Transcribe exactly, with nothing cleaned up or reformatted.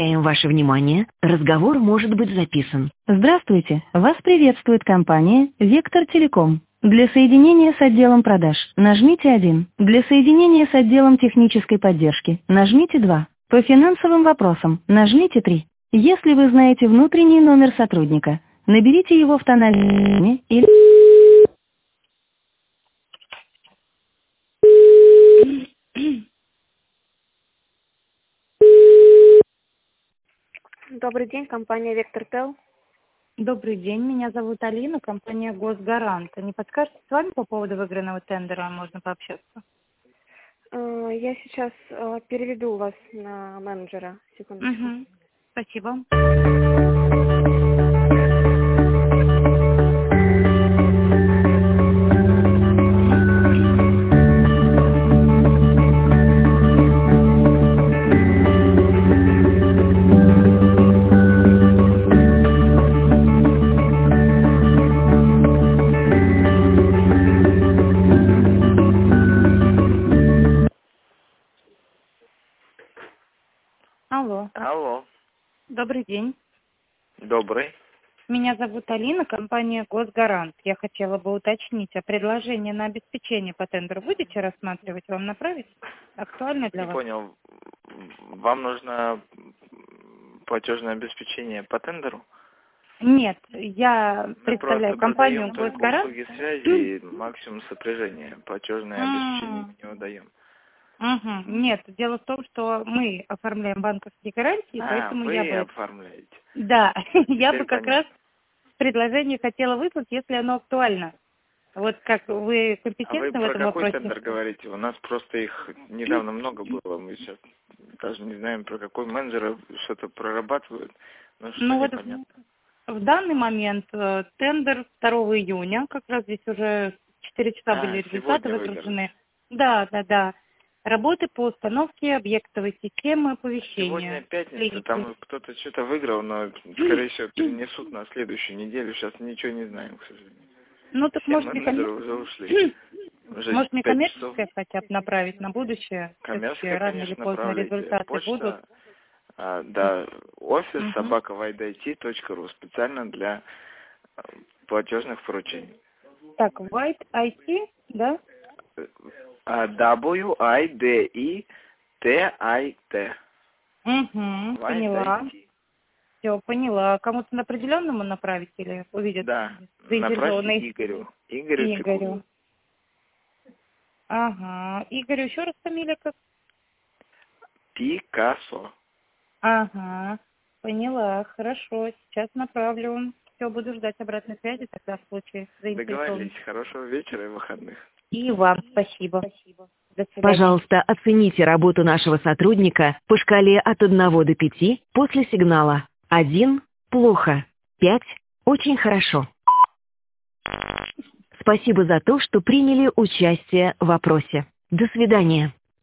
Ваше внимание, разговор может быть записан. Здравствуйте, вас приветствует компания «Вектор Телеком». Для соединения с отделом продаж нажмите один. Для соединения с отделом технической поддержки нажмите два. По финансовым вопросам нажмите три. Если вы знаете внутренний номер сотрудника, наберите его в тонале или... Добрый день, компания «Вектор Тел». Добрый день, меня зовут Алина, компания «Госгарант». Не подскажете, с вами по поводу выигранного тендера можно пообщаться? Э, Я сейчас э, переведу вас на менеджера. Секундочку. Угу. Спасибо. Алло. Алло. Добрый день. Добрый. Меня зовут Алина, компания «Госгарант». Я хотела бы уточнить, а предложение на обеспечение по тендеру будете рассматривать? Вам направить? Актуально для Не вас? понял. Вам нужно платежное обеспечение по тендеру? Нет, я Мы представляю просто компанию продаем только «Госгарант». услуги связи и максимум сопряжения. Платежное обеспечение мы не выдаем. Угу. Нет, дело в том, что мы оформляем банковские гарантии, А, поэтому вы я бы... оформляете. Да, я бы Теперь как понятно. раз предложение хотела выслать, если оно актуально. Вот как вы А вы компетентны в про этом какой вопросе? тендер говорите? У нас просто их недавно много было. Мы сейчас даже не знаем, про какой менеджер что-то прорабатывают. Но что Ну вот непонятно. в, в данный момент э, тендер второго июня, как раз здесь уже четыре часа А, были результаты сегодня выгружены. Да, да, да. Работы по установке объектовой системы Сегодня оповещения. пятница, там кто-то что-то выиграл, но, скорее всего, перенесут на следующую неделю. Сейчас ничего не знаем, к сожалению. Ну так Все может менеджеры уже ушли. Уже Может, не пять часов. коммерческое хотя бы направить на будущее? Все-таки Коммерческое, рано или конечно, поздно направляйте. результаты будут. Почта, а, да, офис Мгм. собака вайдайти точка ру специально для а, платежных поручений. Так, White ай ти, да? А, W I D I T I T. Угу, поняла. Все, поняла. Кому-то на определенному направить или увидят Да, заинтересованный? направьте Игорю. Игорю Пикулу. Игорю. Ага. Игорю еще раз фамилия как? Пикассо. Ага. Поняла. Хорошо. Сейчас направлю. Все, буду ждать обратной связи тогда в случае заинтересованности. Договорились. Хорошего вечера и выходных. И вам спасибо. До свидания. Пожалуйста, оцените работу нашего сотрудника по шкале от одного до пяти после сигнала. один – плохо, пять – очень хорошо. Спасибо за то, что приняли участие в опросе. До свидания.